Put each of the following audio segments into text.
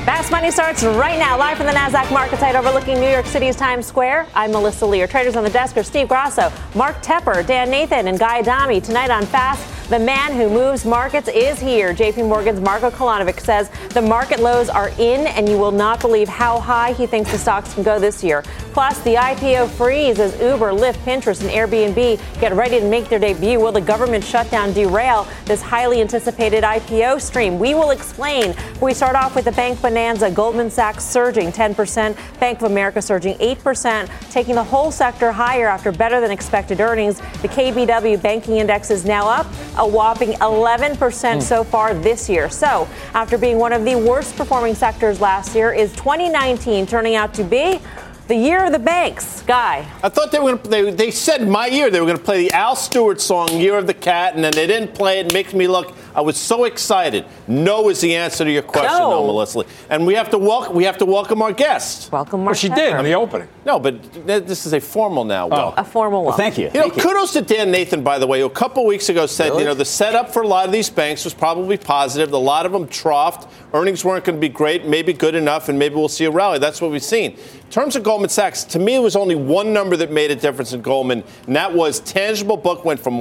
Fast Money starts right now, live from the NASDAQ market site overlooking New York City's Times Square. I'm Melissa Lee. Our traders on the desk are Steve Grasso, Mark Tepper, Dan Nathan, and Guy Adami. Tonight on Fast, the man who moves markets is here. JP Morgan's Marko Kolanovic says the market lows are in, and you will not believe how high he thinks the stocks can go this year. Plus, the IPO freeze as Uber, Lyft, Pinterest, and Airbnb get ready to make their debut. Will the government shutdown derail this highly anticipated IPO stream? We will explain. We start off with the bank bonanza. Goldman Sachs surging 10%, Bank of America surging 8%, taking the whole sector higher after better than expected earnings. The KBW banking index is now up a whopping 11% so far this year. So, after being one of the worst performing sectors last year, is 2019 turning out to be the year of the banks? Guy. I thought they were going to they said my year they were going to play the Al Stewart song, Year of the Cat, and then they didn't play it. It makes me look. I was so excited. No is the answer to your question, no, Melissa. And we have to welcome our guest. Welcome, Mark. Well, she did in the opening. No, but this is a formal now. A formal one. Well, thank you. Kudos to Dan Nathan, by the way, who a couple weeks ago said, the setup for a lot of these banks was probably positive. A lot of them troughed. Earnings weren't going to be great, maybe good enough, and maybe we'll see a rally. That's what we've seen. In terms of Goldman Sachs, to me, it was only one number that made a difference in Goldman, and that was tangible book went from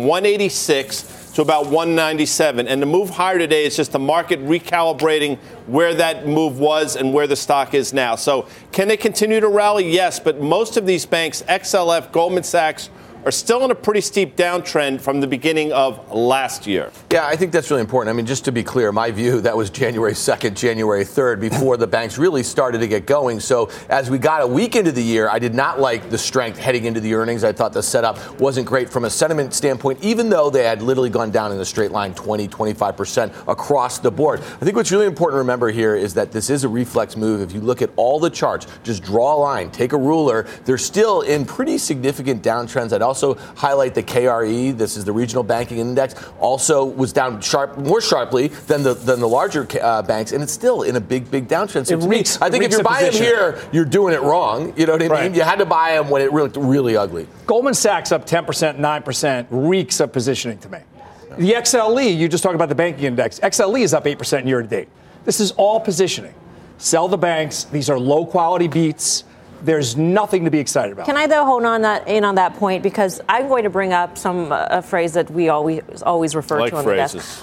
186 to about 197. And the move higher today is just the market recalibrating where that move was and where the stock is now. So can they continue to rally? Yes, but most of these banks, XLF, Goldman Sachs, are still in a pretty steep downtrend from the beginning of last year. Yeah, I think that's really important. I mean, just to be clear, my view, that was January 2nd, January 3rd, before the banks really started to get going. So as we got a week into the year, I did not like the strength heading into the earnings. I thought the setup wasn't great from a sentiment standpoint, even though they had literally gone down in a straight line 20-25% across the board. I think what's really important to remember here is that this is a reflex move. If you look at all the charts, just draw a line, take a ruler, they're still in pretty significant downtrends. I'd also highlight the KRE, this is the regional banking index, also was down more sharply than the larger banks, and it's still in a big downtrend. So I think if you're buying them here, you're doing it wrong. You know what I mean? You had to buy them when it looked really ugly. Goldman Sachs up 10%, 9%, reeks of positioning to me. The XLE, you just talked about the banking index. XLE is up 8% year to date. This is all positioning. Sell the banks. These are low quality beats. There's nothing to be excited about. Can I, though, hold on that point? Because I'm going to bring up a phrase that we always refer to on the desk.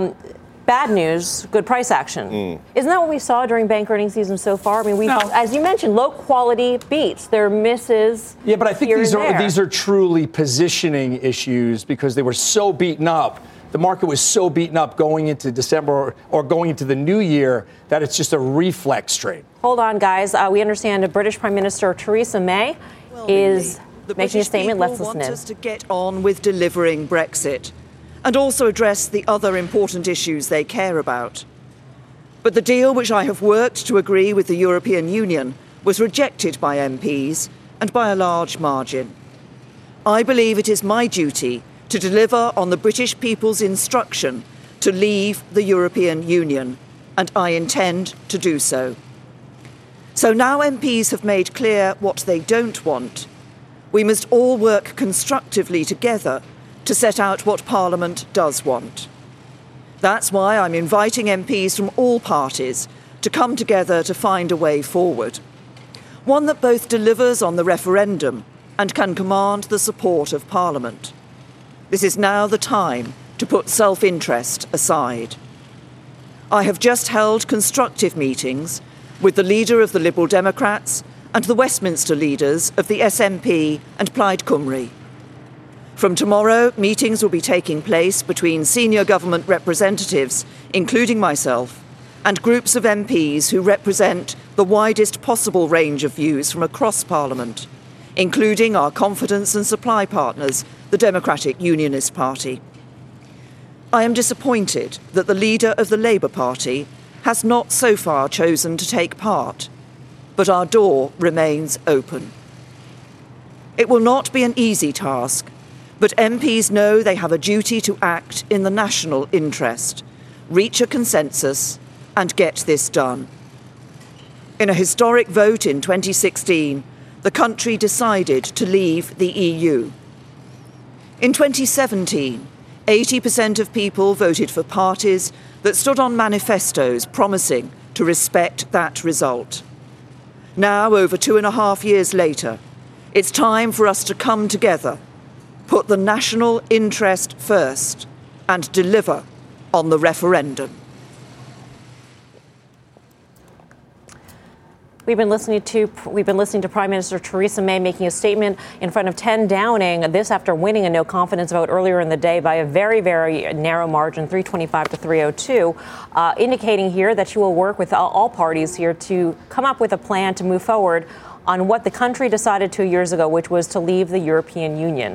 Bad news, good price action. Isn't that what we saw during bank earnings season so far? I mean, as you mentioned, low quality beats. They're misses. Yeah, but I think these are truly positioning issues because they were so beaten up. The market was so beaten up going into December or going into the new year that it's just a reflex trade. Hold on, guys. We understand British Prime Minister Theresa May is making a statement. Let's listen in. Want us to get on with delivering Brexit and also address the other important issues they care about. But the deal which I have worked to agree with the European Union was rejected by MPs and by a large margin. I believe it is my duty to deliver on the British people's instruction to leave the European Union, and I intend to do so. So now MPs have made clear what they don't want. We must all work constructively together to set out what Parliament does want. That's why I'm inviting MPs from all parties to come together to find a way forward. One that both delivers on the referendum and can command the support of Parliament. This is now the time to put self-interest aside. I have just held constructive meetings with the leader of the Liberal Democrats and the Westminster leaders of the SNP and Plaid Cymru. From tomorrow, meetings will be taking place between senior government representatives, including myself, and groups of MPs who represent the widest possible range of views from across Parliament, including our confidence and supply partners, the Democratic Unionist Party. I am disappointed that the leader of the Labour Party has not so far chosen to take part, but our door remains open. It will not be an easy task, but MPs know they have a duty to act in the national interest, reach a consensus, and get this done. In a historic vote in 2016, the country decided to leave the EU. In 2017, 80% of people voted for parties that stood on manifestos promising to respect that result. Now, over 2.5 years later, it's time for us to come together, put the national interest first, and deliver on the referendum. We've been listening to Prime Minister Theresa May making a statement in front of 10 Downing, this after winning a no confidence vote earlier in the day by a very, very narrow margin, 325 to 302, indicating here that she will work with all parties here to come up with a plan to move forward on what the country decided 2 years ago, which was to leave the European Union.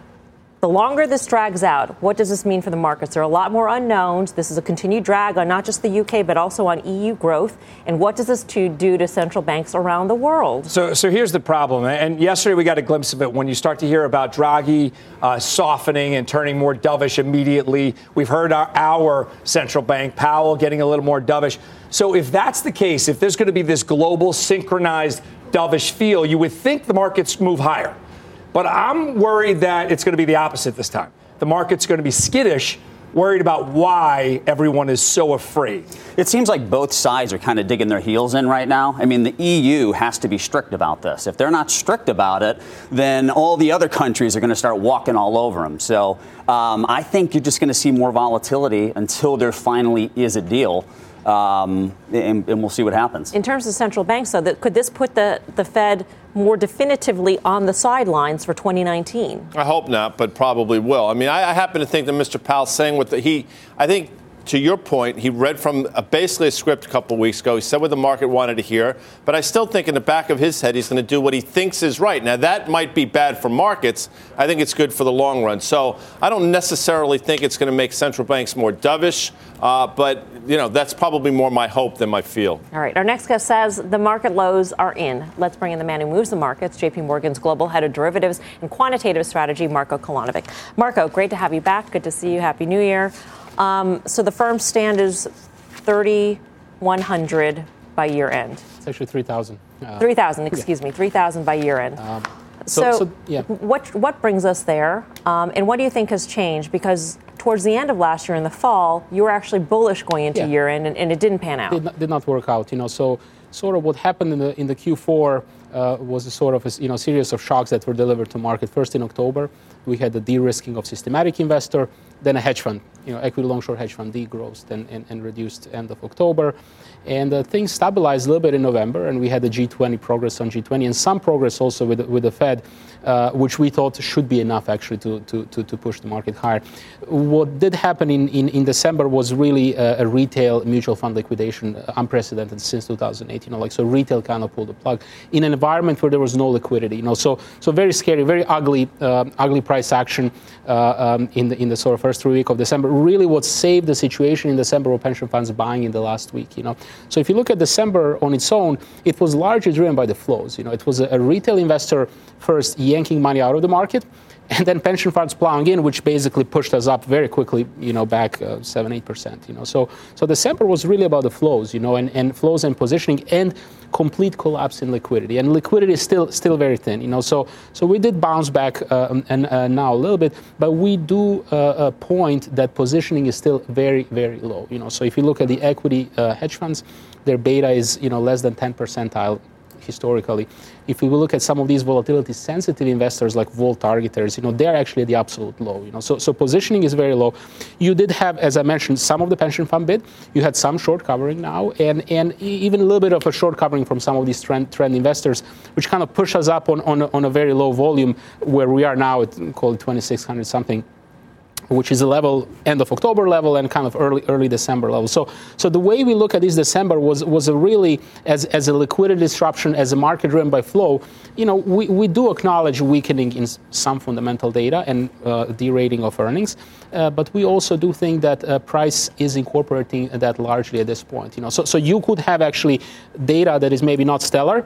The longer this drags out, what does this mean for the markets? There are a lot more unknowns. This is a continued drag on not just the UK, but also on EU growth. And what does this do to central banks around the world? So here's the problem. And yesterday we got a glimpse of it. When you start to hear about Draghi softening and turning more dovish immediately, we've heard our central bank, Powell, getting a little more dovish. So if that's the case, if there's going to be this global synchronized dovish feel, you would think the markets move higher. But I'm worried that it's going to be the opposite this time. The market's going to be skittish, worried about why everyone is so afraid. It seems like both sides are kind of digging their heels in right now. I mean, the EU has to be strict about this. If they're not strict about it, then all the other countries are going to start walking all over them. So I think you're just going to see more volatility until there finally is a deal. And we'll see what happens. In terms of central banks, though, could this put the Fed more definitively on the sidelines for 2019? I hope not, but probably will. I mean, I happen to think that Mr. Powell's saying I think, to your point, he read from basically a script a couple of weeks ago. He said what the market wanted to hear. But I still think in the back of his head, he's going to do what he thinks is right. Now, that might be bad for markets. I think it's good for the long run. So I don't necessarily think it's going to make central banks more dovish. But, that's probably more my hope than my feel. All right. Our next guest says the market lows are in. Let's bring in the man who moves the markets, JP Morgan's Global Head of Derivatives and Quantitative Strategy, Marko Kolanovic. Marko, great to have you back. Good to see you. Happy New Year. So the firm's stand is 3,100 by year end. It's actually 3,000. 3,000, excuse me, 3,000 by year end. What brings us there? And what do you think has changed? Because towards the end of last year in the fall, you were actually bullish going into year end, and it didn't pan out. Did not work out. So sort of what happened in the Q4 was a sort of a series of shocks that were delivered to market. First in October, we had the de-risking of systematic investor, then a hedge fund, equity long-short hedge fund degrossed and reduced end of October. And things stabilized a little bit in November, and we had the G20 progress on G20 and some progress also with the Fed, which we thought should be enough actually to push the market higher. What did happen in December was really a retail mutual fund liquidation, unprecedented since 2008. So retail kind of pulled the plug in an environment where there was no liquidity. So very scary, very ugly price action in the sort of first 3 weeks of December. Really, what saved the situation in December were pension funds buying in the last week. So if you look at December on its own, it was largely driven by the flows. It was a retail investor first yanking money out of the market, and then pension funds plowing in, which basically pushed us up very quickly, back 7-8%. So December was really about the flows, and flows and positioning and complete collapse in liquidity. And liquidity is still very thin, So we did bounce back now a little bit, but we do point that positioning is still very, very low. So if you look at the equity hedge funds, their beta is less than 10 percentile historically. If we look at some of these volatility sensitive investors like vol targeters, they're actually at the absolute low. So positioning is very low. You did have, as I mentioned, some of the pension fund bid. You had some short covering now, and even a little bit of a short covering from some of these trend investors, which kind of push us up on a very low volume where we are now at, call it 2,600 something, which is a level, end of October level and kind of early December level. So the way we look at this December was a really, as a liquidity disruption, as a market driven by flow, we do acknowledge weakening in some fundamental data and derating of earnings, but we also do think that price is incorporating that largely at this point. So you could have actually data that is maybe not stellar,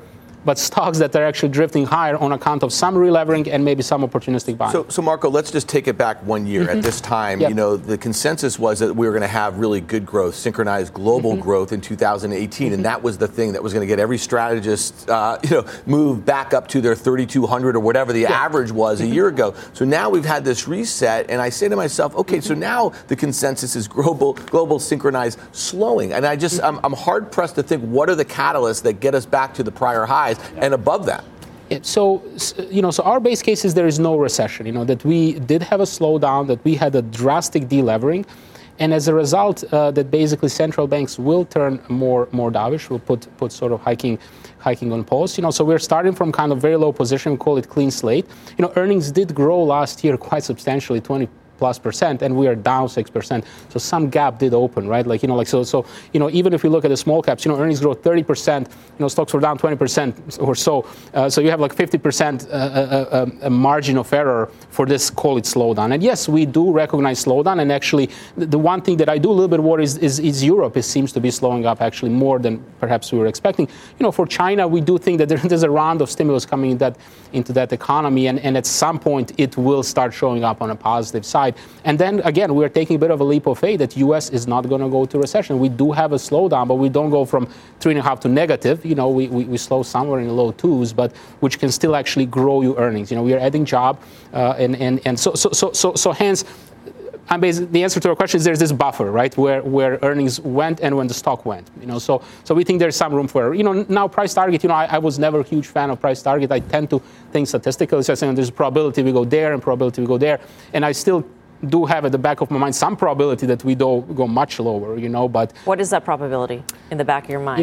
but stocks that are actually drifting higher on account of some relevering and maybe some opportunistic buying. So Marco, let's just take it back 1 year. At this time, Yep. you know, the consensus was that we were going to have really good growth, synchronized global growth in 2018, and that was the thing that was going to get every strategist, move back up to their 3,200 or whatever the average was a year ago. So now we've had this reset, and I say to myself, okay, so now the consensus is global synchronized slowing, and I'm hard pressed to think what are the catalysts that get us back to the prior highs and above that. So our base case is there is no recession, that we did have a slowdown, that we had a drastic delevering. And as a result, that basically central banks will turn more dovish, will put sort of hiking on pause. So we're starting from kind of very low position, we call it clean slate. Earnings did grow last year quite substantially, 20+%, and we are down 6%. So some gap did open, right? Even if we look at the small caps, earnings grow 30%, stocks were down 20% or so. So you have like 50% a margin of error for this, call it slowdown. And yes, we do recognize slowdown. And actually, the one thing that I do a little bit worry is Europe. It seems to be slowing up actually more than perhaps we were expecting. For China, we do think that there's a round of stimulus coming into that economy. And at some point, it will start showing up on a positive side. And then, again, we're taking a bit of a leap of faith that U.S. is not going to go to recession. We do have a slowdown, but we don't go from 3.5 to negative. We slow somewhere in the low twos, but which can still actually grow your earnings. We are adding job, and so hence, the answer to our question is there's this buffer, right, where earnings went and when the stock went. So we think there's some room for now price target. I was never a huge fan of price target. I tend to think statistically, so there's a probability we go there and probability we go there, and I still do have at the back of my mind some probability that we do go much lower, but... What is that probability in the back of your mind?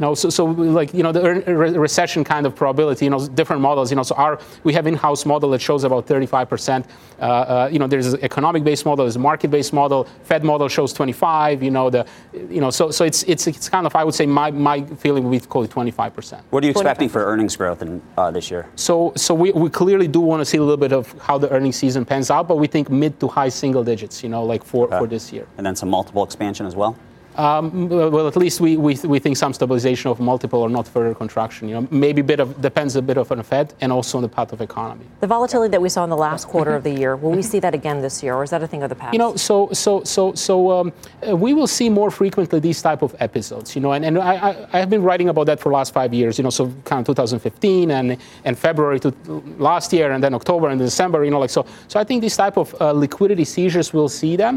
The recession kind of probability, different models, so we have in-house model that shows about 35%. There's an economic-based model, there's a market-based model, Fed model shows 25, so it's kind of, I would say my feeling, we'd call it 25%. What are you expecting for earnings growth in this year? So we clearly do want to see a little bit of how the earnings season pans out, but we think mid to high single digits, for this year. And then some multiple expansion as well? Well, at least we think some stabilization of multiple or not further contraction. Maybe depends a bit on the Fed and also on the path of economy. The volatility that we saw in the last quarter of the year, will we see that again this year, or is that a thing of the past? We will see more frequently these type of episodes. And I have been writing about that for the last 5 years. So kind of 2015 and February to last year, and then October and December. So I think these type of liquidity seizures, we'll see them,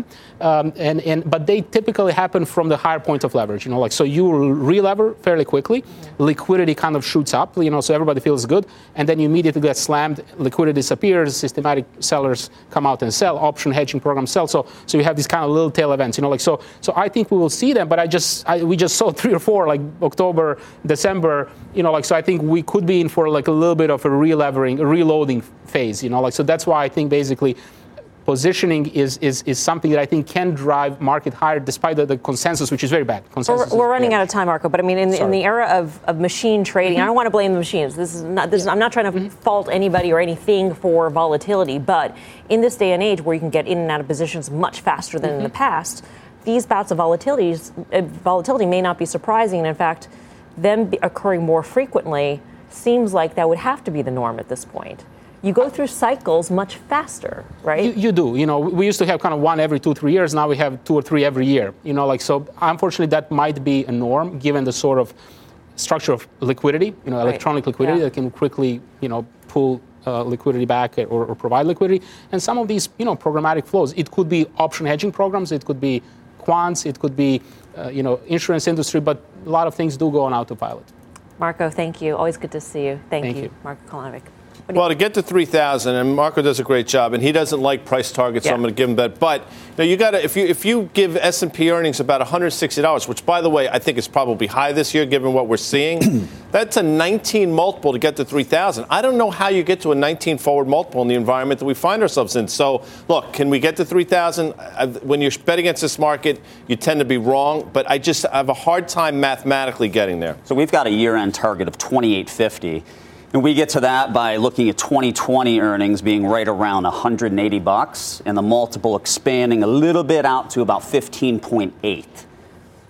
but they typically happen from the higher point of leverage, so you re-lever fairly quickly, liquidity kind of shoots up, so everybody feels good, and then you immediately get slammed, liquidity disappears, systematic sellers come out and sell, option hedging programs sell, so you have these kind of little tail events, so I think we will see them, but we just saw 3 or 4, like October, December, so I think we could be in for like a little bit of a re-levering, reloading phase, so that's why I think basically positioning is something that I think can drive market higher despite the consensus, which is very bad. We're running out of time, Marco, but I mean, in the era of machine trading, I don't want to blame the machines. I'm not trying to fault anybody or anything for volatility, but in this day and age where you can get in and out of positions much faster than in the past, these bouts of volatility may not be surprising. And in fact, them occurring more frequently seems like that would have to be the norm at this point. You go through cycles much faster, right? You do. We used to have kind of one every 2-3 years. Now we have 2 or 3 every year. So unfortunately, that might be a norm given the sort of structure of liquidity, electronic liquidity that can quickly, pull liquidity back or provide liquidity. And some of these, programmatic flows, it could be option hedging programs, it could be quants, it could be, insurance industry, but a lot of things do go on autopilot. Marco, thank you. Always good to see you. Thank you. Marco Kolanovic. Well, to get to 3,000, and Marco does a great job, and he doesn't like price targets, so I'm going to give him that. But you got to, if you give S&P earnings about $160, which, by the way, I think is probably high this year, given what we're seeing, that's a 19 multiple to get to 3,000. I don't know how you get to a 19 forward multiple in the environment that we find ourselves in. So, look, can we get to 3,000? When you bet against this market, you tend to be wrong, but I have a hard time mathematically getting there. So we've got a year-end target of 28.50. And we get to that by looking at 2020 earnings being right around $180 and the multiple expanding a little bit out to about 15.8.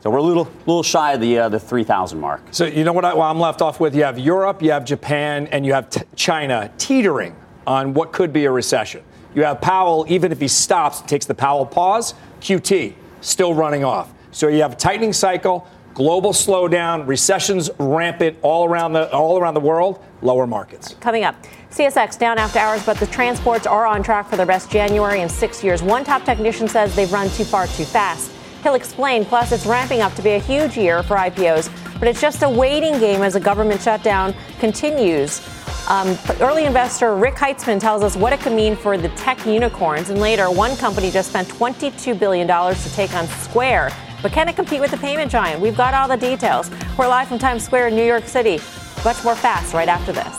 So we're a little shy of the 3,000 mark. So you know what I'm left off with? You have Europe, you have Japan, and you have China teetering on what could be a recession. You have Powell, even if he stops, takes the Powell pause, QT, still running off. So you have a tightening cycle, global slowdown, recessions rampant all around the world, lower markets. Coming up, CSX down after hours, but the transports are on track for their best January in 6 years. One top technician says they've run too far too fast. He'll explain. Plus, it's ramping up to be a huge year for IPOs, but it's just a waiting game as the government shutdown continues. Early investor Rick Heitzman tells us what it could mean for the tech unicorns. And later, one company just spent $22 billion to take on Square. But can it compete with the payment giant? We've got all the details. We're live from Times Square in New York City. Much more fast right after this.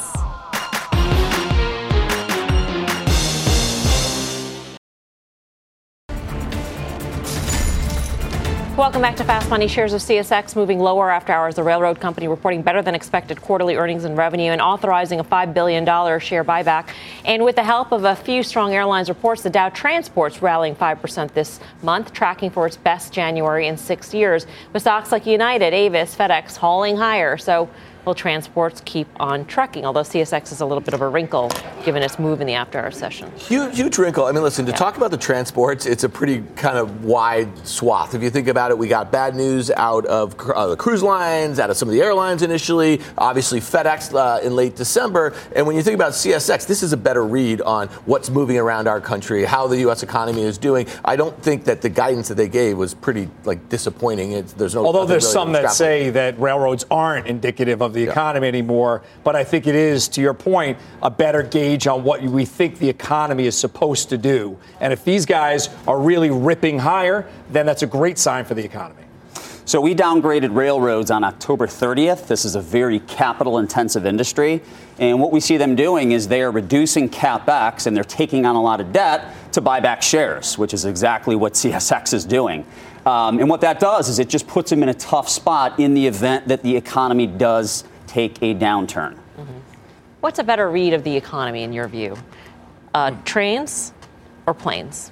Welcome back to Fast Money. Shares of CSX moving lower after hours. The railroad company reporting better than expected quarterly earnings and revenue and authorizing a $5 billion share buyback. And with the help of a few strong airlines reports, the Dow Transports rallying 5% this month, tracking for its best January in 6 years, with stocks like United, Avis, FedEx hauling higher. So will transports keep on trucking, although CSX is a little bit of a wrinkle given its move in the after-hours session. Huge wrinkle. I mean, listen, to talk about the transports, it's a pretty kind of wide swath. If you think about it, we got bad news out of the cruise lines, out of some of the airlines initially, obviously FedEx in late December. And when you think about CSX, this is a better read on what's moving around our country, how the U.S. economy is doing. I don't think that the guidance that they gave was pretty disappointing. Although there's really some that say that railroads aren't indicative of the economy anymore, but I think it is, to your point, a better gauge on what we think the economy is supposed to do. And if these guys are really ripping higher, then that's a great sign for the economy. So we downgraded railroads on October 30th. This is a very capital-intensive industry. And what we see them doing is they are reducing CapEx and they're taking on a lot of debt to buy back shares, which is exactly what CSX is doing. And what that does is it just puts them in a tough spot in the event that the economy does take a downturn. Mm-hmm. What's a better read of the economy in your view? Trains or planes?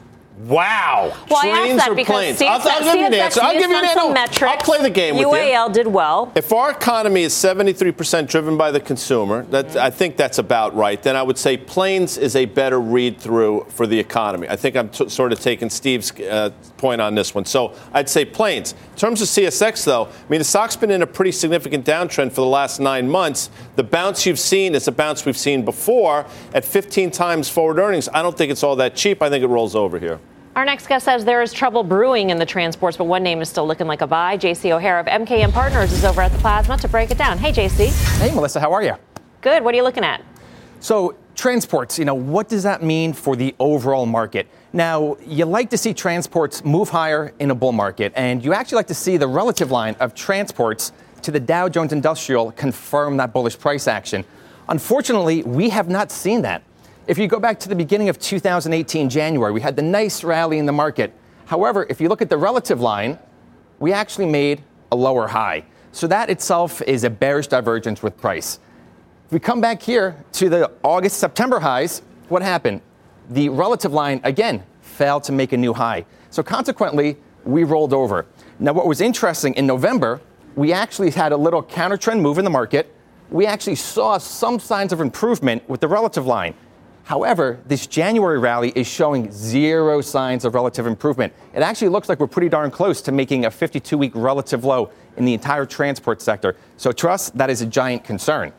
Wow. Well, Trains or planes? I'll give you an answer. I'll give you an answer. I'll play the game with you. UAL did well. If our economy is 73% driven by the consumer, I think that's about right, then I would say planes is a better read-through for the economy. I think I'm sort of taking Steve's point on this one. So I'd say planes. In terms of CSX, though, I mean, the stock's been in a pretty significant downtrend for the last 9 months. The bounce you've seen is a bounce we've seen before at 15 times forward earnings. I don't think it's all that cheap. I think it rolls over here. Our next guest says there is trouble brewing in the transports, but one name is still looking like a buy. JC O'Hara of MKM Partners is over at the Plasma to break it down. Hey, JC. Hey, Melissa, how are you? Good. What are you looking at? So transports, what does that mean for the overall market? Now, you like to see transports move higher in a bull market, and you actually like to see the relative line of transports to the Dow Jones Industrial confirm that bullish price action. Unfortunately, we have not seen that. If you go back to the beginning of 2018, January, we had the nice rally in the market. However, if you look at the relative line, we actually made a lower high. So that itself is a bearish divergence with price. If we come back here to the August-September highs, what happened? The relative line, again, failed to make a new high. So consequently, we rolled over. Now, what was interesting, in November, we actually had a little counter-trend move in the market. We actually saw some signs of improvement with the relative line. However, this January rally is showing zero signs of relative improvement. It actually looks like we're pretty darn close to making a 52-week relative low in the entire transport sector. So to us, that is a giant concern.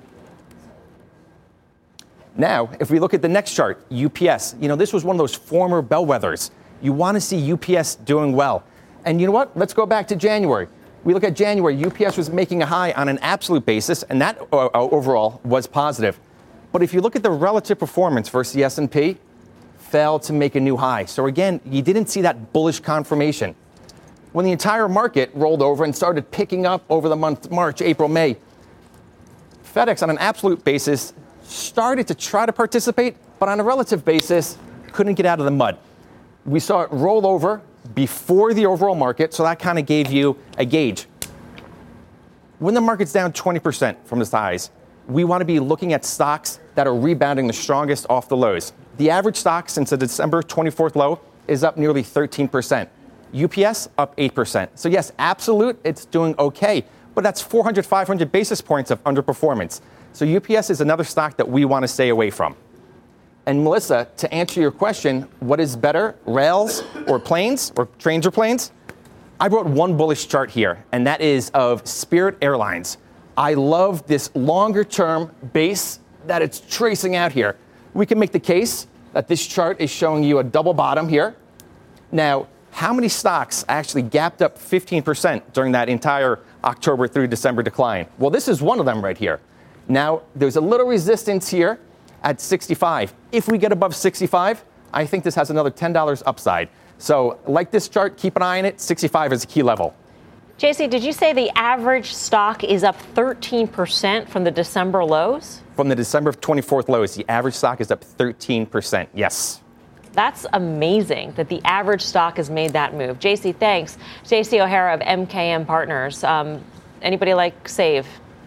Now, if we look at the next chart, UPS, this was one of those former bellwethers. You want to see UPS doing well. And you know what? Let's go back to January. We look at January, UPS was making a high on an absolute basis, and that overall was positive. But if you look at the relative performance versus the S&P, failed to make a new high. So again, you didn't see that bullish confirmation. When the entire market rolled over and started picking up over the month March, April, May, FedEx on an absolute basis started to try to participate, but on a relative basis, couldn't get out of the mud. We saw it roll over before the overall market, so that kind of gave you a gauge. When the market's down 20% from its highs, we want to be looking at stocks that are rebounding the strongest off the lows. The average stock since the December 24th low is up nearly 13%. UPS up 8%. So yes, absolute, it's doing okay, but that's 400, 500 basis points of underperformance. So UPS is another stock that we want to stay away from. And Melissa, to answer your question, what is better, rails or planes, or trains or planes? I brought one bullish chart here, and that is of Spirit Airlines. I love this longer-term base that it's tracing out here. We can make the case that this chart is showing you a double bottom here. Now, how many stocks actually gapped up 15% during that entire October through December decline? Well, this is one of them right here. Now, there's a little resistance here at 65. If we get above 65, I think this has another $10 upside. So, like this chart, keep an eye on it. 65 is a key level. JC, did you say the average stock is up 13% from the December lows? From the December 24th lows, the average stock is up 13%. Yes. That's amazing that the average stock has made that move. JC, thanks. JC O'Hara of MKM Partners. Anybody like Save?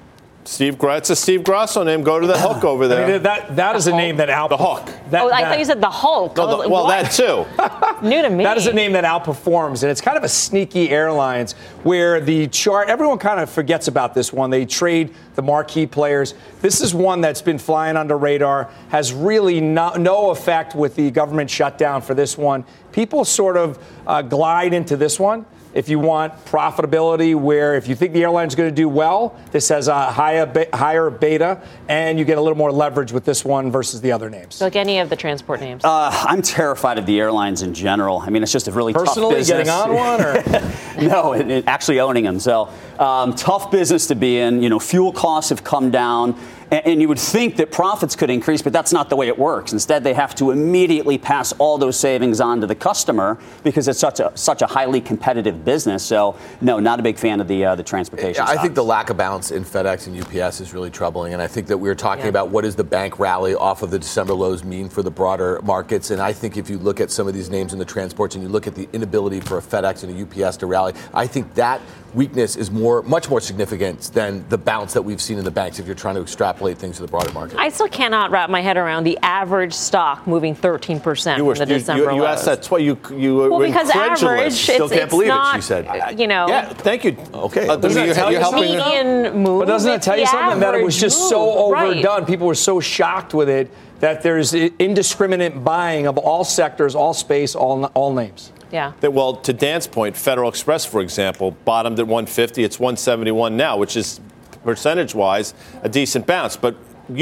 It's a Steve Grasso name. Go to the Hook over there. I mean, that is a name that The Hook. I thought you said the Hulk. Well, that too. New to me. That is a name that outperforms, and it's kind of a sneaky airlines where the chart, everyone kind of forgets about this one. They trade the marquee players. This is one that's been flying under radar, has really no effect with the government shutdown for this one. People sort of glide into this one. If you want profitability, where if you think the airline's going to do well, this has a higher beta, and you get a little more leverage with this one versus the other names. Like any of the transport names. I'm terrified of the airlines in general. I mean, it's just a really tough business. Personally, getting on one? Or? No, actually owning them. So tough business to be in. You know, fuel costs have come down. And you would think that profits could increase, but that's not the way it works. Instead, they have to immediately pass all those savings on to the customer because it's such a highly competitive business. So, no, not a big fan of the transportation I stocks. think the lack of balance in FedEx and UPS is really troubling. And I think that we were talking about what does the bank rally off of the December lows mean for the broader markets. And I think if you look at some of these names in the transports and you look at the inability for a FedEx and a UPS to rally, I think that weakness is much more significant than the bounce that we've seen in the banks if you're trying to extrapolate things to the broader market. I still cannot wrap my head around the average stock moving 13% from the December lows. You asked that twice. You well, were because incredulous. average, Still can't believe not, it, she said. You know. Yeah, thank you. Okay. You're helping median move. But doesn't it tell you something that it was just so overdone? Right. People were so shocked with it that there's indiscriminate buying of all sectors, all space, all names. Yeah. Well, to Dan's point, Federal Express, for example, bottomed at 150. It's 171 now, which is percentage-wise a decent bounce. But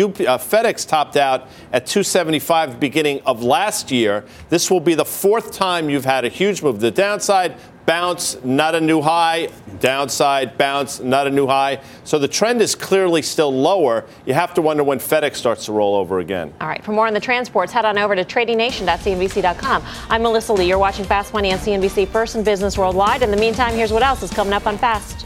FedEx topped out at 275 at the beginning of last year. This will be the fourth time you've had a huge move. The downside, bounce, not a new high. Downside, bounce, not a new high. So the trend is clearly still lower. You have to wonder when FedEx starts to roll over again. All right. For more on the transports, head on over to tradingnation.cnbc.com. I'm Melissa Lee. You're watching Fast Money on CNBC, First in Business Worldwide. In the meantime, here's what else is coming up on Fast.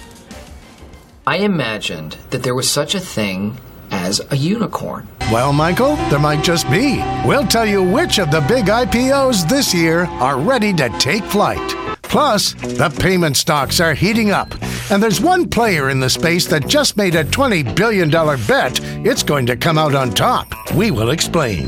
I imagined that there was such a thing as a unicorn. Well, Michael, there might just be. We'll tell you which of the big IPOs this year are ready to take flight. Plus, the payment stocks are heating up. And there's one player in the space that just made a $20 billion bet it's going to come out on top. We will explain.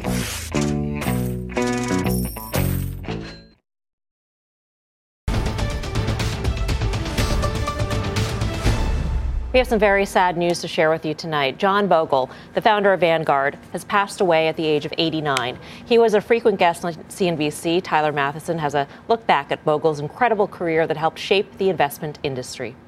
We have some very sad news to share with you tonight. John Bogle, the founder of Vanguard, has passed away at the age of 89. He was a frequent guest on CNBC. Tyler Matheson has a look back at Bogle's incredible career that helped shape the investment industry.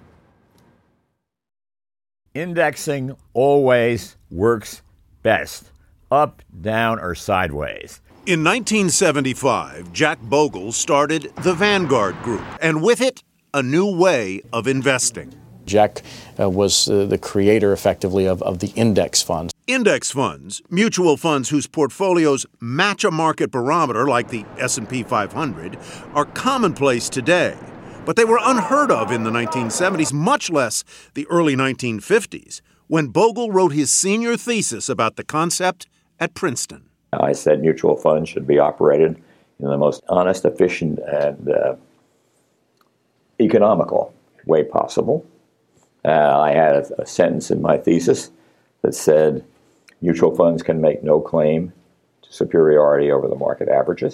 Indexing always works best, up, down, or sideways. In 1975, Jack Bogle started the Vanguard Group, and with it, a new way of investing. Jack was the creator, effectively, of the index funds. Index funds, mutual funds whose portfolios match a market barometer like the S&P 500, are commonplace today. But they were unheard of in the 1970s, much less the early 1950s, when Bogle wrote his senior thesis about the concept at Princeton. I said mutual funds should be operated in the most honest, efficient, and economical way possible. I had a sentence in my thesis that said mutual funds can make no claim to superiority over the market averages.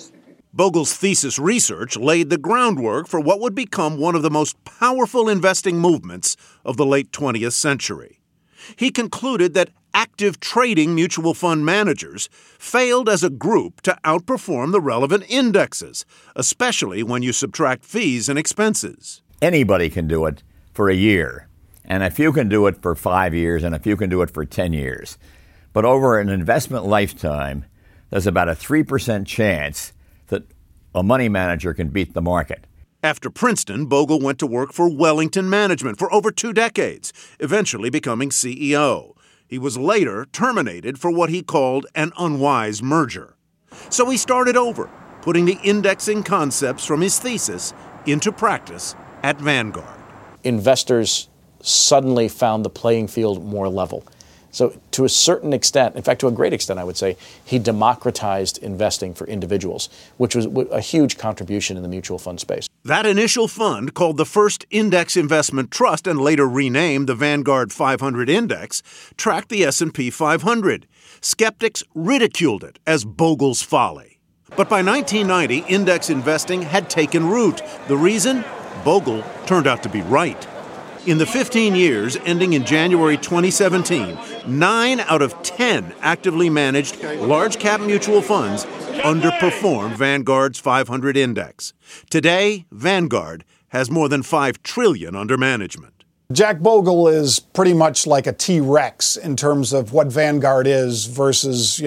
Bogle's thesis research laid the groundwork for what would become one of the most powerful investing movements of the late 20th century. He concluded that active trading mutual fund managers failed as a group to outperform the relevant indexes, especially when you subtract fees and expenses. Anybody can do it for a year, and a few can do it for 5 years, and a few can do it for 10 years. But over an investment lifetime, there's about a 3% chance that a money manager can beat the market. After Princeton, Bogle went to work for Wellington Management for over 2 decades, eventually becoming CEO. He was later terminated for what he called an unwise merger. So he started over, putting the indexing concepts from his thesis into practice at Vanguard. Investors suddenly found the playing field more level. So to a certain extent, in fact, to a great extent, I would say, he democratized investing for individuals, which was a huge contribution in the mutual fund space. That initial fund, called the First Index Investment Trust and later renamed the Vanguard 500 Index, tracked the S&P 500. Skeptics ridiculed it as Bogle's folly. But by 1990, index investing had taken root. The reason? Bogle turned out to be right. In the 15 years ending in January 2017, 9 out of 10 actively managed large-cap mutual funds underperformed Vanguard's 500 index. Today, Vanguard has more than $5 trillion under management. Jack Bogle is pretty much like a T-Rex in terms of what Vanguard is versus,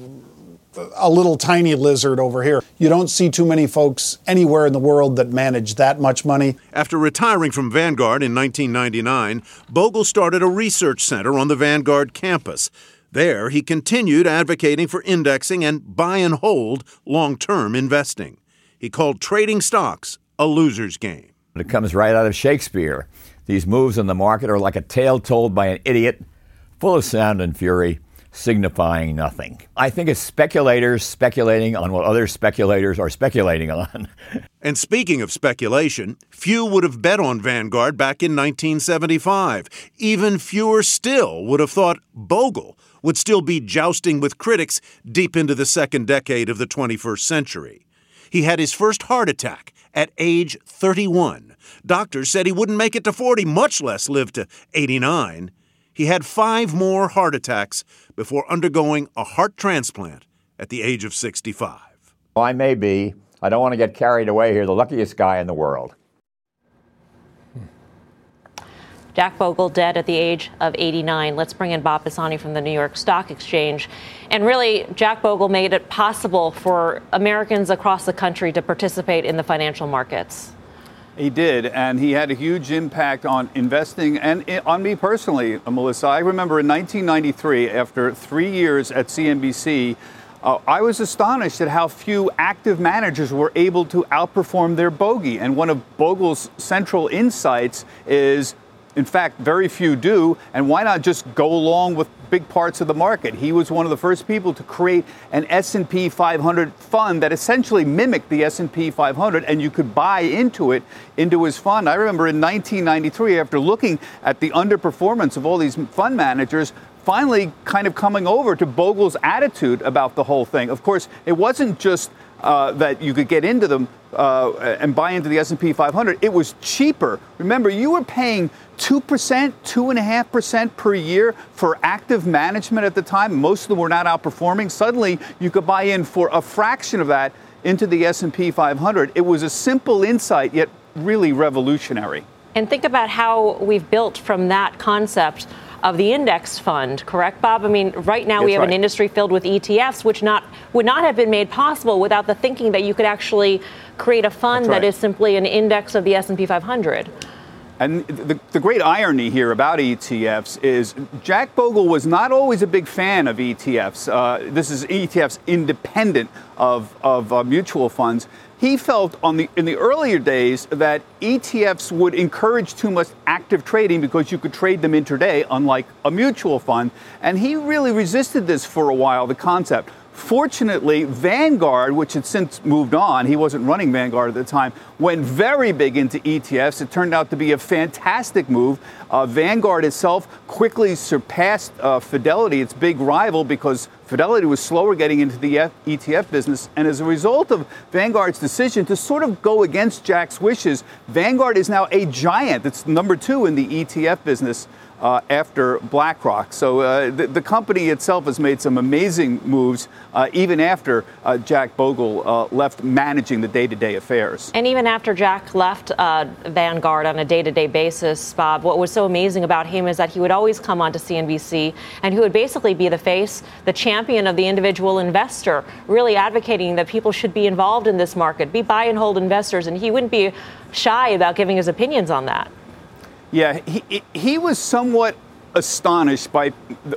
a little tiny lizard over here. You don't see too many folks anywhere in the world that manage that much money. After retiring from Vanguard in 1999, Bogle started a research center on the Vanguard campus. There, he continued advocating for indexing and buy and hold long-term investing. He called trading stocks a loser's game. It comes right out of Shakespeare. These moves in the market are like a tale told by an idiot, full of sound and fury, signifying nothing. I think it's speculators speculating on what other speculators are speculating on. And speaking of speculation, few would have bet on Vanguard back in 1975. Even fewer still would have thought Bogle would still be jousting with critics deep into the second decade of the 21st century. He had his first heart attack at age 31. Doctors said he wouldn't make it to 40, much less live to 89. He had 5 more heart attacks before undergoing a heart transplant at the age of 65. Well, I may be, I don't want to get carried away here, the luckiest guy in the world. Jack Bogle dead at the age of 89. Let's bring in Bob Pisani from the New York Stock Exchange. And really, Jack Bogle made it possible for Americans across the country to participate in the financial markets. He did, and he had a huge impact on investing and on me personally, Melissa. I remember in 1993, after 3 years at CNBC, I was astonished at how few active managers were able to outperform their bogey. And one of Bogle's central insights is, in fact, very few do, and why not just go along with big parts of the market? He was one of the first people to create an S&P 500 fund that essentially mimicked the S&P 500, and you could buy into his fund. I remember in 1993, after looking at the underperformance of all these fund managers, finally kind of coming over to Bogle's attitude about the whole thing. Of course, it wasn't just that you could get into them and buy into the S&P 500. It was cheaper. Remember, you were paying 2%, 2.5% per year for active management at the time. Most of them were not outperforming. Suddenly, you could buy in for a fraction of that into the S&P 500. It was a simple insight, yet really revolutionary. And think about how we've built from that concept of the index fund, correct, Bob? I mean, right now we have an industry filled with ETFs, which would not have been made possible without the thinking that you could actually create a fund that is simply an index of the S&P 500. And the great irony here about ETFs is Jack Bogle was not always a big fan of ETFs. This is ETFs independent of mutual funds. He felt in the earlier days that ETFs would encourage too much active trading because you could trade them intraday, unlike a mutual fund. And he really resisted this for a while, the concept. Fortunately, Vanguard, which had since moved on, he wasn't running Vanguard at the time, went very big into ETFs. It turned out to be a fantastic move. Vanguard itself quickly surpassed Fidelity, its big rival, because Fidelity was slower getting into the ETF business. And as a result of Vanguard's decision to sort of go against Jack's wishes, Vanguard is now a giant. It's number 2 in the ETF business after BlackRock. So the company itself has made some amazing moves even after Jack Bogle left managing the day-to-day affairs. And even after Jack left Vanguard on a day-to-day basis, Bob, what was so amazing about him is that he would always come onto CNBC and he would basically be the face, the champion of the individual investor, really advocating that people should be involved in this market, be buy and hold investors, and he wouldn't be shy about giving his opinions on that. Yeah, he was somewhat astonished by.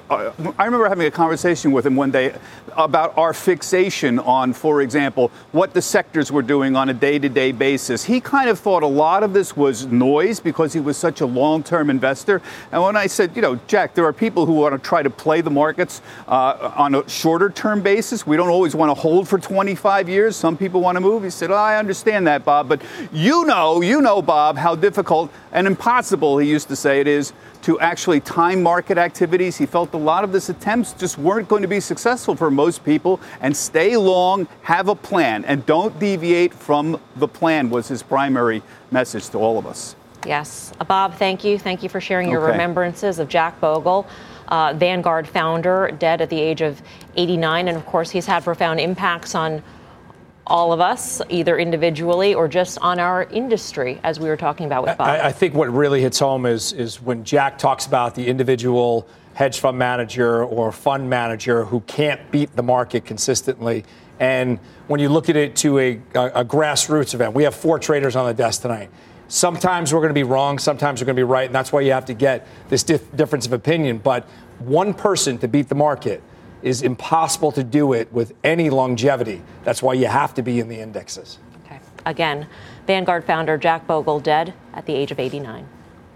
I remember having a conversation with him one day about our fixation on, for example, what the sectors were doing on a day-to-day basis. He kind of thought a lot of this was noise because he was such a long-term investor. And when I said, Jack, there are people who want to try to play the markets on a shorter-term basis. We don't always want to hold for 25 years. Some people want to move. He said, I understand that, Bob, but you know, Bob, how difficult and impossible, he used to say, it is to actually time market activities. He felt a lot of these attempts just weren't going to be successful for most people, and stay long, have a plan, and don't deviate from the plan was his primary message to all of us. Yes. Bob, thank you. Thank you for sharing your remembrances of Jack Bogle, Vanguard founder, dead at the age of 89. And of course, he's had profound impacts on all of us, either individually or just on our industry, as we were talking about with Bob. I think what really hits home is when Jack talks about the individual hedge fund manager or fund manager who can't beat the market consistently. And when you look at it to a grassroots event, we have 4 traders on the desk tonight. Sometimes we're going to be wrong, sometimes we're going to be right, and that's why you have to get this difference of opinion. But one person to beat the market is impossible to do it with any longevity. That's why you have to be in the indexes. Okay. Again, Vanguard founder Jack Bogle dead at the age of 89.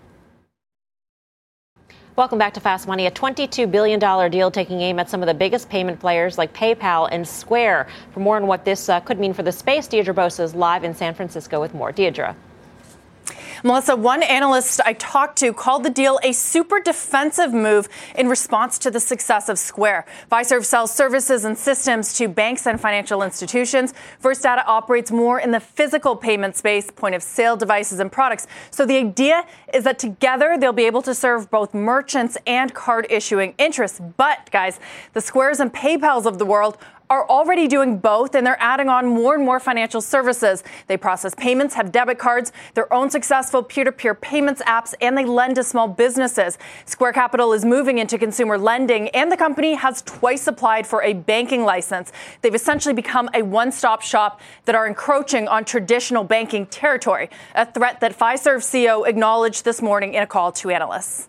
Welcome back to Fast Money. A $22 billion deal taking aim at some of the biggest payment players like PayPal and Square. For more on what this could mean for the space, Deirdre Bosa is live in San Francisco with more. Deirdre. Melissa, one analyst I talked to called the deal a super defensive move in response to the success of Square. Fiserv sells services and systems to banks and financial institutions. First Data operates more in the physical payment space, point of sale devices and products. So the idea is that together they'll be able to serve both merchants and card issuing interests. But guys, the Squares and PayPals of the world are already doing both, and they're adding on more and more financial services. They process payments, have debit cards, their own successful peer-to-peer payments apps, and they lend to small businesses. Square Capital is moving into consumer lending, and the company has twice applied for a banking license. They've essentially become a one-stop shop that are encroaching on traditional banking territory, a threat that Fiserv CEO acknowledged this morning in a call to analysts.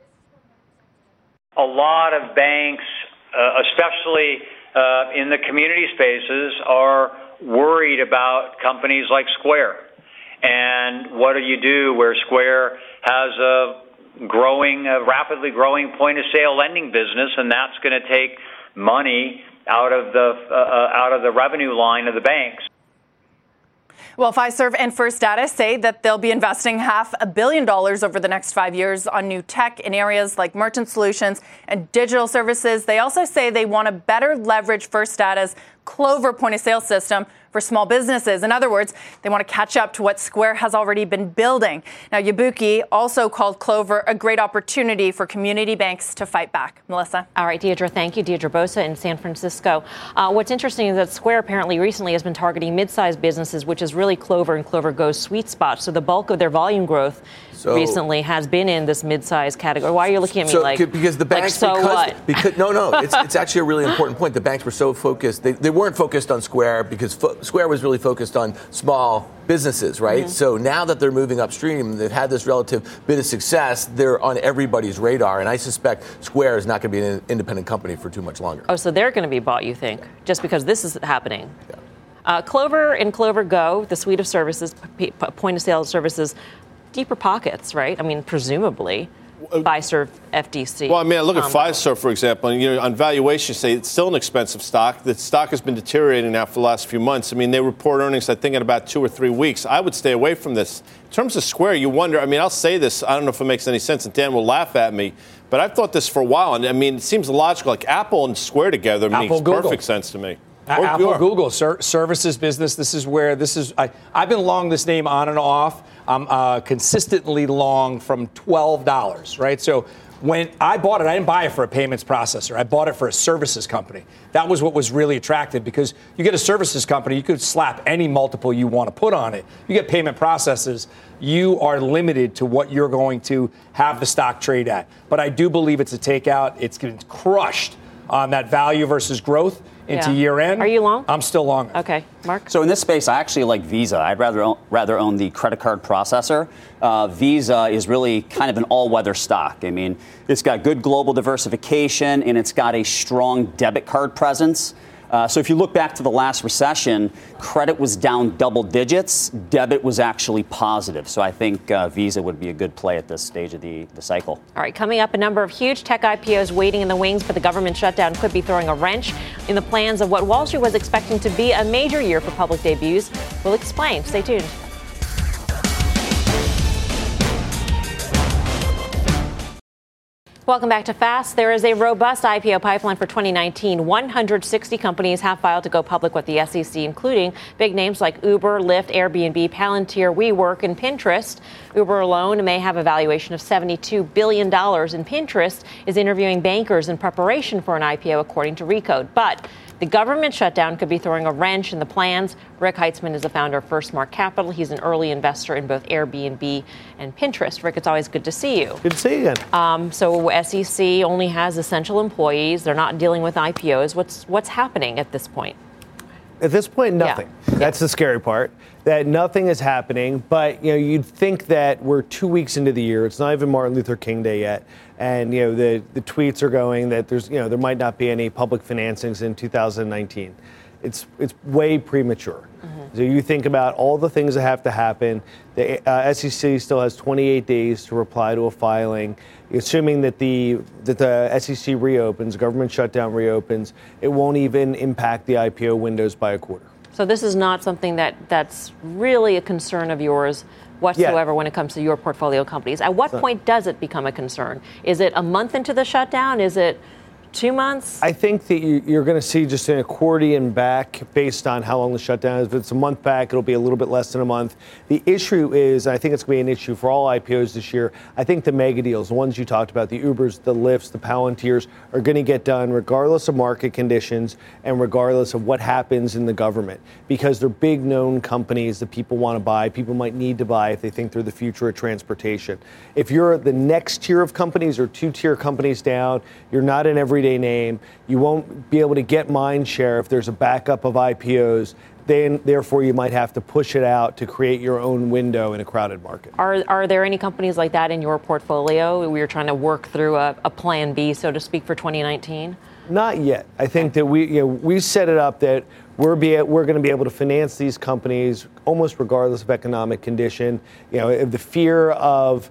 A lot of banks, especially in the community spaces, are worried about companies like Square. And what do you do where Square has a rapidly growing point-of-sale lending business, and that's going to take money out of the revenue line of the banks? Well, Fiserv and First Data say that they'll be investing $500 million over the next 5 years on new tech in areas like merchant solutions and digital services. They also say they want to better leverage First Data's Clover point-of-sale system for small businesses. In other words, they want to catch up to what Square has already been building. Now, Yabuki also called Clover a great opportunity for community banks to fight back. Melissa? All right, Deirdre, thank you. Deirdre Bosa in San Francisco. What's interesting is that Square apparently recently has been targeting mid-sized businesses, which is really Clover and Clover Go's sweet spot. So the bulk of their volume growth recently has been in this mid-sized category. Why are you looking at me like, because the banks, it's actually a really important point. The banks were so focused. They weren't focused on Square because Square was really focused on small businesses, right? Mm-hmm. So now that they're moving upstream, they've had this relative bit of success, they're on everybody's radar. And I suspect Square is not going to be an independent company for too much longer. Oh, so they're going to be bought, you think, just because this is happening? Yeah. Clover and Clover Go, the suite of services, point-of-sale services, deeper pockets, right? I mean, presumably. Fiserv, FDC. Well, I mean, I look at Fiserv, for example, and on valuation, say it's still an expensive stock. The stock has been deteriorating now for the last few months. I mean, they report earnings, I think, in about 2 or 3 weeks. I would stay away from this. In terms of Square, you wonder, I mean, I'll say this, I don't know if it makes any sense, and Dan will laugh at me, but I've thought this for a while, and I mean, it seems logical, like Apple and Square together makes perfect sense to me. Apple, Google, services business. I've been long this name on and off. I'm consistently long from $12, right? So when I bought it, I didn't buy it for a payments processor. I bought it for a services company. That was what was really attractive because you get a services company, you could slap any multiple you want to put on it. You get payment processors, you are limited to what you're going to have the stock trade at. But I do believe it's a takeout. It's getting crushed on that value versus growth into year end. Are you long? I'm still long. Okay, Mark? So in this space, I actually like Visa. I'd rather own the credit card processor. Visa is really kind of an all-weather stock. I mean, it's got good global diversification, and it's got a strong debit card presence. So if you look back to the last recession, credit was down double digits. Debit was actually positive. So I think Visa would be a good play at this stage of the cycle. All right, coming up, a number of huge tech IPOs waiting in the wings, but the government shutdown could be throwing a wrench in the plans of what Wall Street was expecting to be a major year for public debuts. We'll explain. Stay tuned. Welcome back to Fast. There is a robust IPO pipeline for 2019. 160 companies have filed to go public with the SEC, including big names like Uber, Lyft, Airbnb, Palantir, WeWork, and Pinterest. Uber alone may have a valuation of $72 billion, and Pinterest is interviewing bankers in preparation for an IPO, according to Recode. But the government shutdown could be throwing a wrench in the plans. Rick Heitzmann is the founder of First Mark Capital. He's an early investor in both Airbnb and Pinterest. Rick, it's always good to see you. Good to see you again. So SEC only has essential employees. They're not dealing with IPOs. What's happening at this point? At this point, nothing. Yeah. That's the scary part, that nothing is happening. But, you'd think that we're 2 weeks into the year. It's not even Martin Luther King Day yet. And, the tweets are going that there's, there might not be any public financings in 2019. It's way premature. Mm-hmm. So you think about all the things that have to happen. The SEC still has 28 days to reply to a filing. Assuming that the SEC reopens, government shutdown reopens, it won't even impact the IPO windows by a quarter. So this is not something that's really a concern of yours whatsoever when it comes to your portfolio companies. At what point does it become a concern? Is it a month into the shutdown? Is it 2 months? I think that you're going to see just an accordion back based on how long the shutdown is. If it's a month back, it'll be a little bit less than a month. The issue is, I think it's going to be an issue for all IPOs this year. I think the mega deals, the ones you talked about, the Ubers, the Lyfts, the Palantirs, are going to get done regardless of market conditions and regardless of what happens in the government, because they're big known companies that people want to buy. People might need to buy if they think they're the future of transportation. If you're the next tier of companies or 2-tier companies down, you're not an everyday name. You won't be able to get mind share if there's a backup of IPOs. Then, therefore, you might have to push it out to create your own window in a crowded market. Are there any companies like that in your portfolio where you're trying to work through a plan B, so to speak, for 2019? Not yet. I think that we set it up that we're going to be able to finance these companies almost regardless of economic condition. The fear of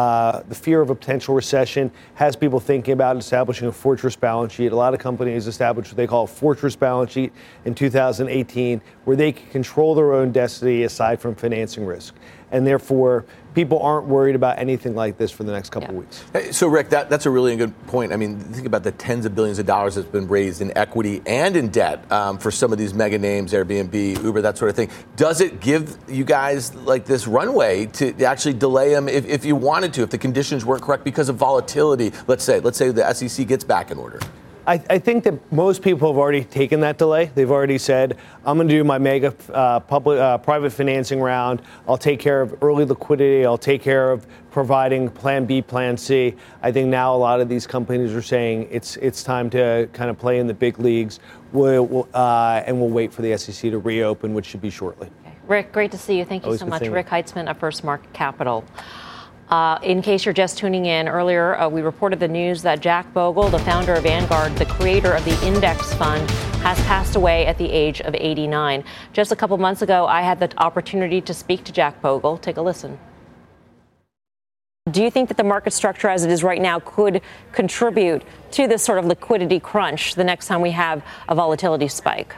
a potential recession has people thinking about establishing a fortress balance sheet. A lot of companies established what they call a fortress balance sheet in 2018, where they can control their own destiny aside from financing risk. And therefore, people aren't worried about anything like this for the next couple of weeks. Hey, so, Rick, that's a really good point. I mean, think about the tens of billions of dollars that's been raised in equity and in debt for some of these mega names, Airbnb, Uber, that sort of thing. Does it give you guys like this runway to actually delay them if you wanted to, if the conditions weren't correct because of volatility? Let's say the SEC gets back in order. I think that most people have already taken that delay. They've already said, I'm going to do my mega private financing round. I'll take care of early liquidity. I'll take care of providing plan B, plan C. I think now a lot of these companies are saying it's time to kind of play in the big leagues. We'll wait for the SEC to reopen, which should be shortly. Okay. Rick, great to see you. Thank you so much. Rick Heitzmann of First Mark Capital. In case you're just tuning in, earlier we reported the news that Jack Bogle, the founder of Vanguard, the creator of the index fund, has passed away at the age of 89. Just a couple months ago, I had the opportunity to speak to Jack Bogle. Take a listen. Do you think that the market structure as it is right now could contribute to this sort of liquidity crunch the next time we have a volatility spike?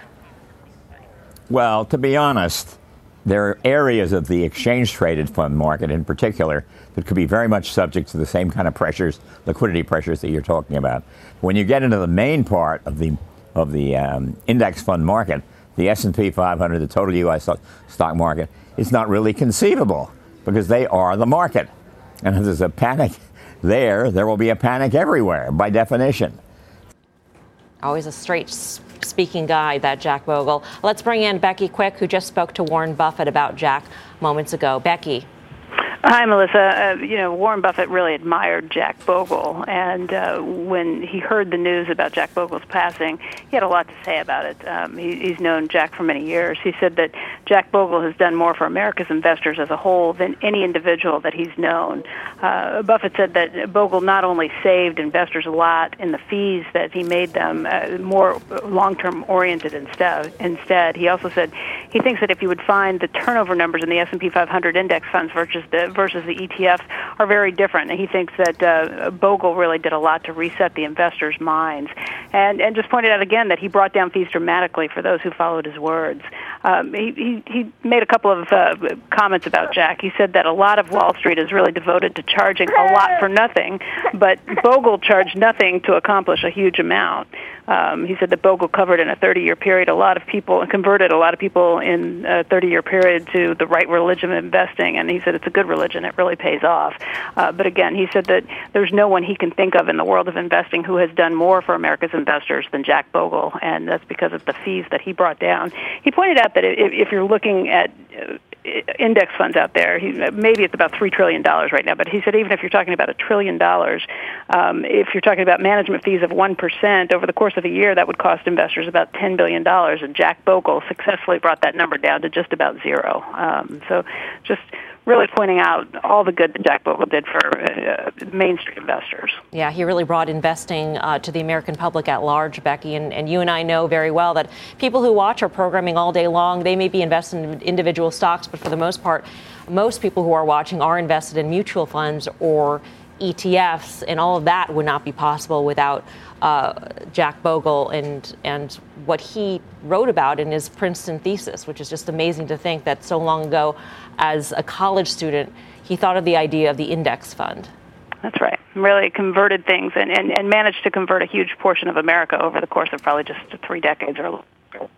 Well, to be honest, there are areas of the exchange-traded fund market in particular that could be very much subject to the same kind of pressures, liquidity pressures that you're talking about. When you get into the main part of the index fund market, the S&P 500, the total U.S. stock market, it's not really conceivable because they are the market. And if there's a panic there will be a panic everywhere by definition. Always a straight speaking guy, that Jack Bogle. Let's bring in Becky Quick, who just spoke to Warren Buffett about Jack moments ago. Becky. Hi, Melissa. Warren Buffett really admired Jack Bogle, and when he heard the news about Jack Bogle's passing, he had a lot to say about it. He's known Jack for many years. He said that Jack Bogle has done more for America's investors as a whole than any individual that he's known. Buffett said that Bogle not only saved investors a lot in the fees that he made them more long-term oriented instead, he also said he thinks that if you would find the turnover numbers in the S&P 500 index funds versus the ETF are very different. And he thinks that Bogle really did a lot to reset the investors' minds. And just pointed out again that he brought down fees dramatically for those who followed his words. He made a couple of comments about Jack. He said that a lot of Wall Street is really devoted to charging a lot for nothing, but Bogle charged nothing to accomplish a huge amount. He said that Bogle covered in a 30-year period converted a lot of people in a 30-year period to the right religion of investing, and he said it's a good religion. It really pays off. But again, he said that there's no one he can think of in the world of investing who has done more for America's investors than Jack Bogle, and that's because of the fees that he brought down. He pointed out that if you're looking at index funds out there, maybe it's about $3 trillion right now, but he said even if you're talking about $1 trillion, if you're talking about management fees of 1% over the course of a year, that would cost investors about $10 billion, and Jack Bogle successfully brought that number down to just about zero. So just really pointing out all the good that Jack Bogle did for Main Street investors. Yeah, he really brought investing to the American public at large, Becky, and you and I know very well that people who watch our programming all day long, they may be invested in individual stocks, but for the most part, most people who are watching are invested in mutual funds or ETFs, and all of that would not be possible without Jack Bogle and what he wrote about in his Princeton thesis, which is just amazing to think that so long ago, as a college student, he thought of the idea of the index fund. That's right. Really converted things and managed to convert a huge portion of America over the course of probably just 3 decades or a little.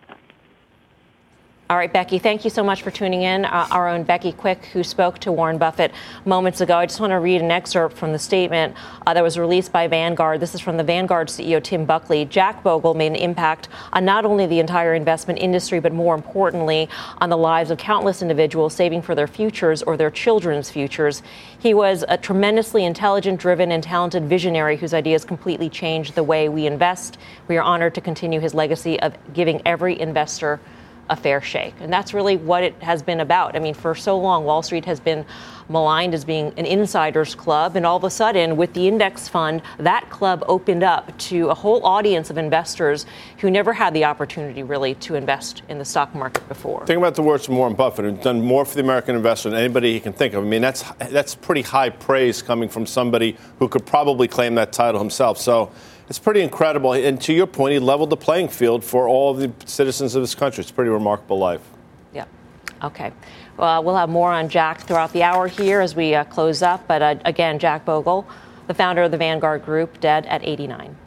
All right, Becky, thank you so much for tuning in. Our own Becky Quick, who spoke to Warren Buffett moments ago. I just want to read an excerpt from the statement that was released by Vanguard. This is from the Vanguard CEO, Tim Buckley. Jack Bogle made an impact on not only the entire investment industry, but more importantly, on the lives of countless individuals saving for their futures or their children's futures. He was a tremendously intelligent, driven, and talented visionary whose ideas completely changed the way we invest. We are honored to continue his legacy of giving every investor a fair shake. And that's really what it has been about. I mean, for so long, Wall Street has been maligned as being an insider's club. And all of a sudden, with the index fund, that club opened up to a whole audience of investors who never had the opportunity really to invest in the stock market before. Think about the words from Warren Buffett, who's done more for the American investor than anybody he can think of. I mean, that's pretty high praise coming from somebody who could probably claim that title himself. So it's pretty incredible. And to your point, he leveled the playing field for all of the citizens of this country. It's a pretty remarkable life. Yeah. Okay. Well, we'll have more on Jack throughout the hour here as we close up. But again, Jack Bogle, the founder of the Vanguard Group, dead at 89.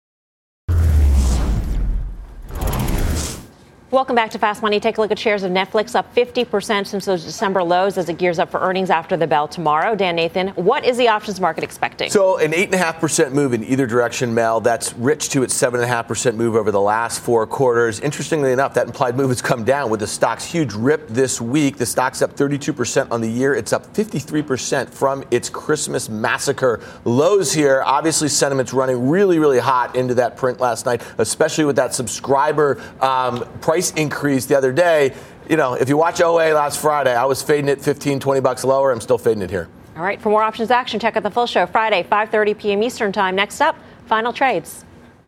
Welcome back to Fast Money. Take a look at shares of Netflix, up 50% since those December lows as it gears up for earnings after the bell tomorrow. Dan Nathan, what is the options market expecting? So an 8.5% move in either direction, Mel. That's rich to its 7.5% move over the last 4 quarters. Interestingly enough, that implied move has come down with the stock's huge rip this week. The stock's up 32% on the year. It's up 53% from its Christmas massacre lows here. Obviously, sentiment's running really, really hot into that print last night, especially with that subscriber price increase the other day. You know, if you watch OA last Friday, I was fading it $15-20 lower. I'm still fading it here. All right. For more options action, check out the full show Friday, 5:30 p.m. Eastern Time. Next up, final trades.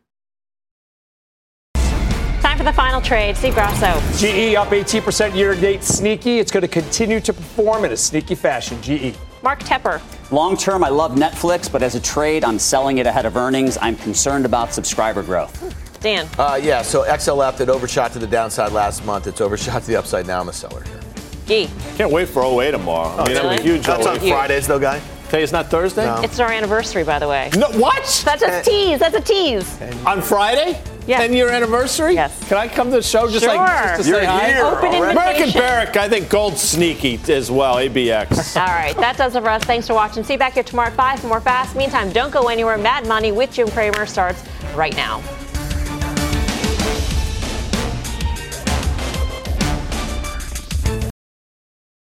Time for the final trade. Steve Grasso. GE up 18% year to date. Sneaky. It's going to continue to perform in a sneaky fashion. GE. Mark Tepper. Long term, I love Netflix, but as a trade, I'm selling it ahead of earnings. I'm concerned about subscriber growth. Dan. So XLF, it overshot to the downside last month. It's overshot to the upside now. I'm a seller here. Gee. Can't wait for 08 tomorrow. I'm a huge That's on Fridays, though, guy. Today's not Thursday? No. It's our anniversary, by the way. No, what? That's a tease. That's a tease. On Friday? Yes. 10-year anniversary? Yes. Can I come to the show just Sure. just to You're say hi? here Open already. American invitation. Barrick, I think gold sneaky as well, ABX. All right, that does it for us. Thanks for watching. See you back here tomorrow at 5 for more Fast. Meantime, don't go anywhere. Mad Money with Jim Cramer starts right now.